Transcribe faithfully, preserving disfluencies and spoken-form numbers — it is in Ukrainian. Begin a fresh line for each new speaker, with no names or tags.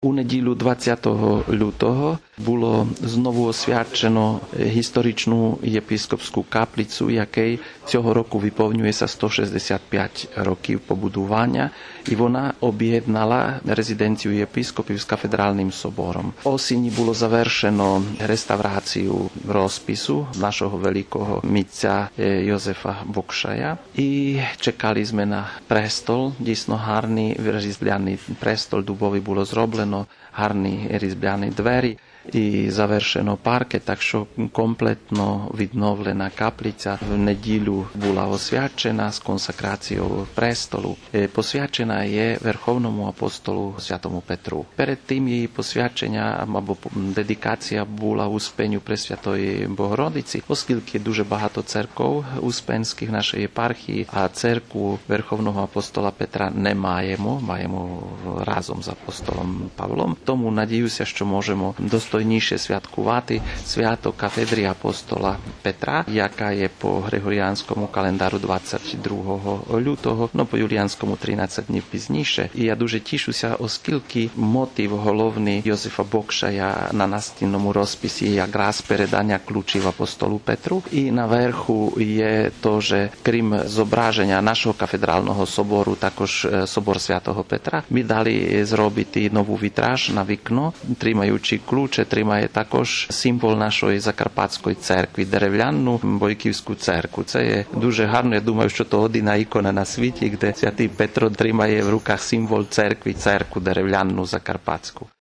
U nedílu dvadsiateho ľútoho bolo znovu osviadčeno historičnú episkopskú kaplicu, jakej цього roku vypovňuje sa stošesťdesiatpäť rokів побудування, і вона об'єднала резиденцію єпископів з кафедральним собором. Осінь було завершено реставрацію розпису нашого великого митця Йозефа Бокшая і чекали ми на престол, дійсно гарний різьбляний престол дубовий було зроблено, гарні різьбляні двері і завершено паркет, так що комплетно відновлена каплиця в неділю була освячена з консакрацією престолу. Посвячена є Верховному апостолу Святому Петру. Перед тим її посвячення або дедикація була Успенню Пресвятої Богородиці, оскільки дуже багато церков успенських нашої єпархії, а церкву Верховного апостола Петра не маємо, маємо разом з апостолом Павлом. Тому надіюся, що можемо достойніше святкувати свято кафедри апостола Петра, яка є по григоріанському календару двадцять другого лютого, но по юліанському тринадцять днів пізніше. І я дуже тішуся, оскільки мотив головний Йозефа Бокшая на настінному розписі є якраз передання ключів апостолу Петру. І наверху є теж, крім зображення нашого кафедрального собору, також собор Святого Петра. Ми дали зробити нову вітраж на вікно, тримаючи ключ, тримає також символ нашої Закарпатської церкви, дерев'яну Бойківську церкву. Це є дуже гарно. Я думаю, що то одна ікона на світі, де Святий Петро тримає в руках символ церкви, церкву дерев'яну Закарпатську.